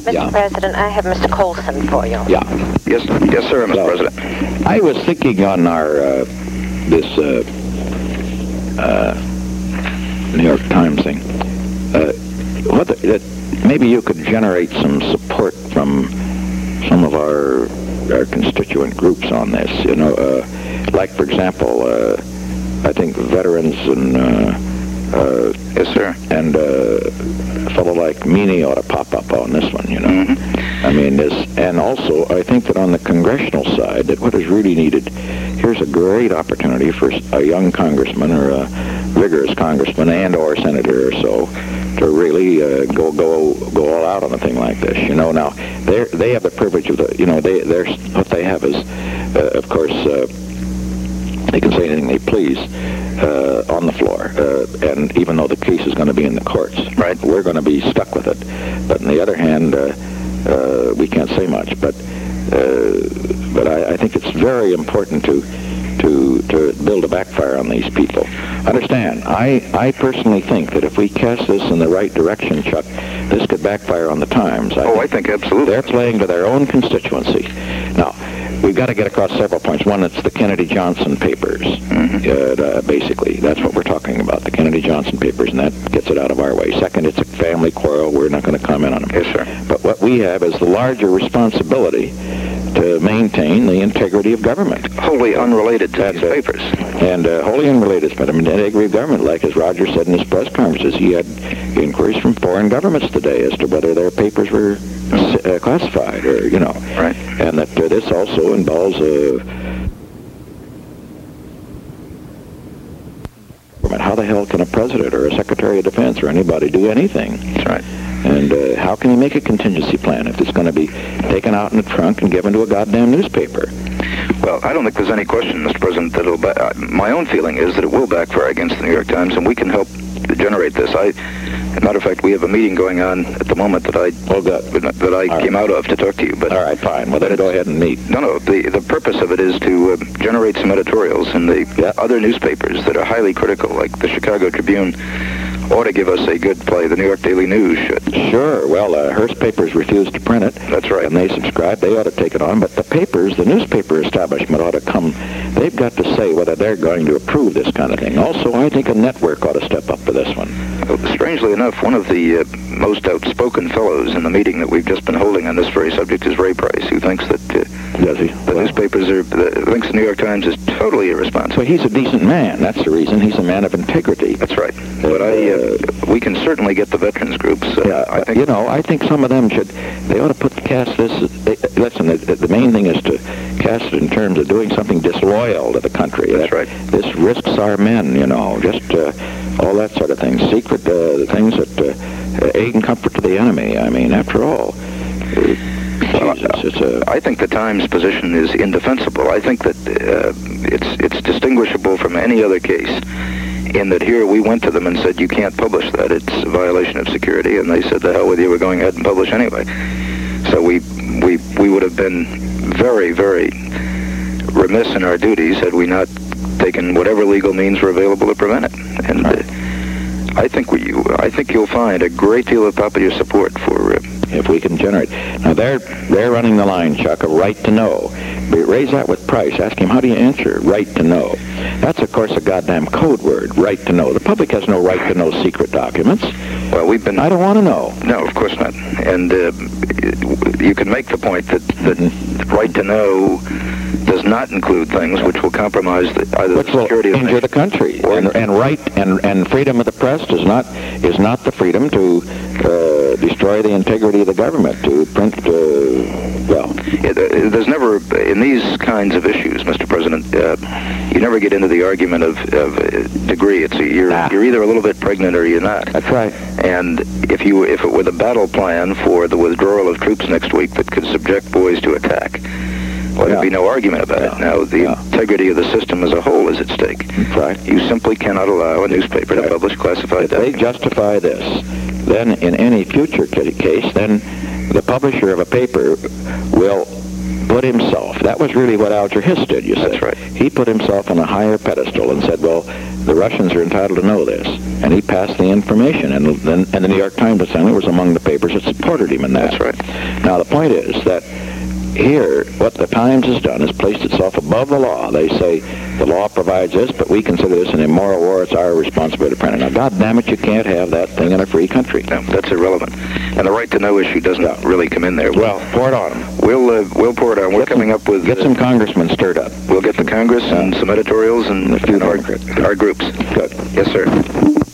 Mr. President, I have Mr. Colson for you. Yeah. Yes, sir, Mr. President. I was thinking on our New York Times thing. That maybe you could generate some support from some of our constituent groups on this. You know, like for example, I think veterans and yes, sir, and a fellow like Meany ought to pop up on this one. You know, I mean, and also I think that on the congressional side, that what is really needed, here's a great opportunity for a young congressman or a vigorous congressman and or senator or so to really go all out on a thing like this. You know, now they have the privilege of the, you know, what they have is, of course, they can say anything they please on the floor, and even though the case is going to be in the courts, right, we're going to be stuck with it. But on the other hand, we can't say much. But I think it's very important to build a backfire on these people. Understand, I personally think that if we cast this in the right direction, Chuck, this could backfire on the Times. I think absolutely. They're playing to their own constituency. Now, we've got to get across several points. One, it's the Kennedy-Johnson papers, basically. That's what we're talking about, the Kennedy-Johnson papers, and that gets it out of our way. Second, it's a family quarrel. We're not going to comment on them. Yes, sir. But what we have is the larger responsibility to maintain the integrity of government. Wholly unrelated to these papers. And wholly unrelated, but I mean, the integrity of government, like as Roger said in his press conferences, he had inquiries from foreign governments today as to whether their papers were classified or, you know. Right. And that this also involves how the hell can a president or a secretary of defense or anybody do anything? That's right. And how can he make a contingency plan if it's going to be taken out in the trunk and given to a goddamn newspaper? Well, I don't think there's any question, Mr. President, that my own feeling is that it will backfire against the New York Times, and we can help generate this. As a matter of fact, we have a meeting going on at the moment that I came out of to talk to you. But all right, fine. Well, then go ahead and meet. No. The purpose of it is to generate some editorials in the other newspapers that are highly critical, like the Chicago Tribune ought to give us a good play. The New York Daily News should. Sure. Well, Hearst papers refused to print it. That's right. And they subscribed. They ought to take it on. But the papers, the newspaper establishment ought to come. They've got to say whether they're going to approve this kind of thing. Also, I think a network ought to step up for this one. Well, strangely enough, one of the most outspoken fellows in the meeting that we've just been holding on this very subject is Ray Price, who thinks that the newspapers thinks the New York Times is totally irresponsible. Well, he's a decent man. That's the reason. He's a man of integrity. That's right. But we can certainly get the veterans groups. I think some of them they ought to cast this. Listen, the main thing is to cast it in terms of doing something disloyal to the country. That's right. This risks our men, you know, just all that sort of thing. Secret things that aid and comfort to the enemy. I mean, after all. I think the Times' position is indefensible. I think that it's distinguishable from any other case in that here we went to them and said, you can't publish that. It's a violation of security. And they said, the hell with you, we're going ahead and publish anyway. So we would have been very, very remiss in our duties had we not taken whatever legal means were available to prevent it. And I think you'll find a great deal of popular support for if we can generate. Now they're running the line, Chuck, a right to know. Raise that with Price. Ask him, how do you answer right to know? That's, of course, a goddamn code word, right to know. The public has no right to know secret documents. Well, I don't want to know. No, of course not. And you can make the point that the right to know does not include things which will compromise either the security of the injure the country. And freedom of the press is not the freedom to destroy the integrity of the government, to print. There's never in these kinds of issues, Mr. President. You never get into the argument of degree. You're either a little bit pregnant or you're not. That's right. And if it were the battle plan for the withdrawal of troops next week that could subject boys to attack, well, there'd be no argument about it. Now, the integrity of the system as a whole is at stake. That's right. You simply cannot allow a newspaper to publish classified documents. If they justify this, then in any future case, then the publisher of a paper will put himself, that was really what Alger Hiss did, you said. That's right. He put himself on a higher pedestal and said, well, the Russians are entitled to know this. And he passed the information, and the New York Times apparently was among the papers that supported him in that. That's right. Now, the point is that here, what the Times has done is placed itself above the law. They say the law provides this, but we consider this an immoral war. It's our responsibility to print it. Now, God damn it, you can't have that thing in a free country. No, that's irrelevant. And the right to know issue doesn't really come in there. Well, pour it on them. We'll pour it on. We're coming up with... Get some congressmen stirred up. We'll get the Congress and some editorials and a few our groups. Good. Yes, sir.